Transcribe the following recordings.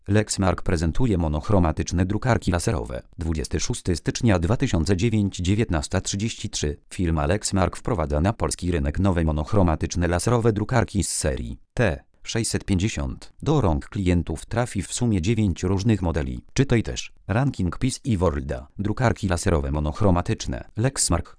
Lexmark prezentuje monochromatyczne drukarki laserowe. 26 stycznia 2009 19:33. Firma Lexmark wprowadza na polski rynek nowe monochromatyczne laserowe drukarki z serii T650. Do rąk klientów trafi w sumie 9 różnych modeli. Czytaj też ranking PIS i Worlda. Drukarki laserowe monochromatyczne Lexmark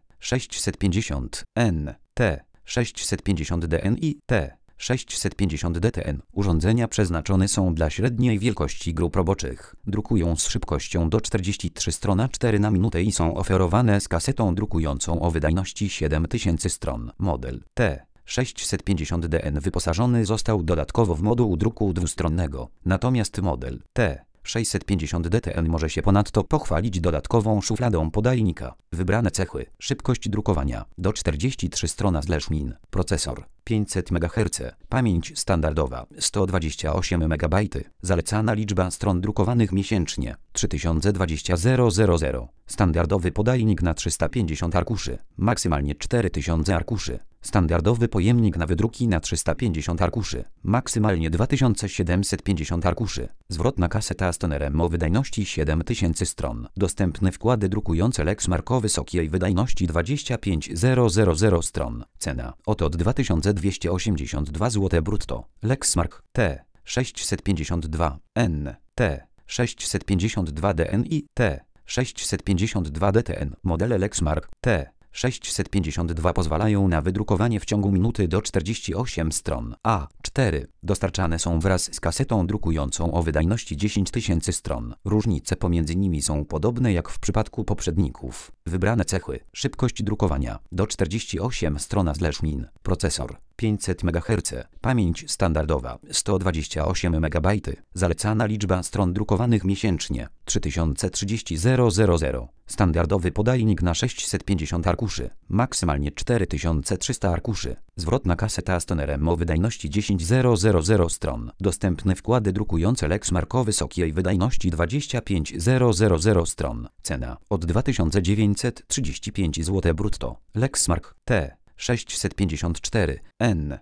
T650N, T650DN i T650DTN. Urządzenia przeznaczone są dla średniej wielkości grup roboczych. Drukują z szybkością do 43 stron a 4 na minutę i są oferowane z kasetą drukującą o wydajności 7000 stron. Model T650DN wyposażony został dodatkowo w moduł druku dwustronnego. Natomiast model T650DTN może się ponadto pochwalić dodatkową szufladą podajnika. Wybrane cechy: szybkość drukowania do 43 stron/min, procesor 500 MHz, pamięć standardowa 128 MB, zalecana liczba stron drukowanych miesięcznie 3020,000, standardowy podajnik na 350 arkuszy, maksymalnie 4000 arkuszy, standardowy pojemnik na wydruki na 350 arkuszy, maksymalnie 2750 arkuszy, zwrotna kaseta z tonerem o wydajności 7000 stron, dostępne wkłady drukujące Lexmark o wysokiej wydajności 25000 stron, cena od 2282 zł brutto. Lexmark T652N, T652DN i T652DTN. Modele Lexmark T652 pozwalają na wydrukowanie w ciągu minuty do 48 stron A4. Dostarczane są wraz z kasetą drukującą o wydajności 10000 stron. Różnice pomiędzy nimi są podobne jak w przypadku poprzedników. Wybrane cechy: szybkość drukowania do 48 stron/min, procesor 500 MHz, pamięć standardowa 128 MB, zalecana liczba stron drukowanych miesięcznie 3030,000, standardowy podajnik na 650 arkuszy, maksymalnie 4300 arkuszy, zwrotna kaseta z tonerem o wydajności 10,000 stron, dostępne wkłady drukujące Lexmark o wysokiej wydajności 25000 stron, cena od 2935 zł brutto. Lexmark T654N,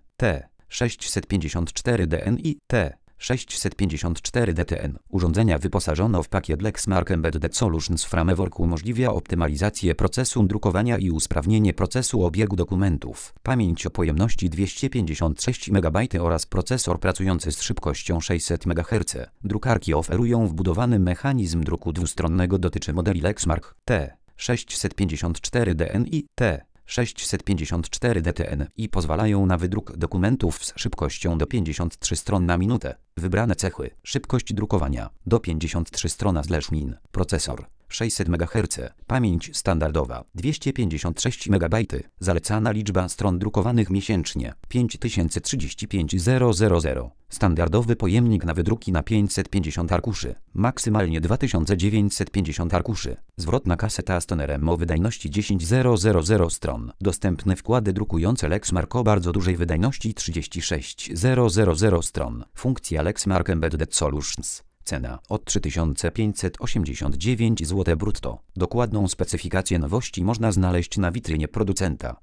T654DN i T654DTN. Urządzenia wyposażone w pakiet Lexmark Embedded Solutions Framework umożliwia optymalizację procesu drukowania i usprawnienie procesu obiegu dokumentów. Pamięć o pojemności 256 MB oraz procesor pracujący z szybkością 600 MHz. Drukarki oferują wbudowany mechanizm druku dwustronnego. Dotyczy modeli Lexmark T654DN i T654DTN i pozwalają na wydruk dokumentów z szybkością do 53 stron na minutę. Wybrane cechy: szybkość drukowania do 53 stron/min, procesor 600 MHz, pamięć standardowa 256 MB, zalecana liczba stron drukowanych miesięcznie 5035,000, standardowy pojemnik na wydruki na 550 arkuszy, maksymalnie 2950 arkuszy, zwrotna kaseta z tonerem o wydajności 10,000 stron, dostępne wkłady drukujące Lexmark o bardzo dużej wydajności 36,000 stron. Funkcja Lexmark Embedded Solutions. Cena od 3589 zł brutto. Dokładną specyfikację nowości można znaleźć na witrynie producenta.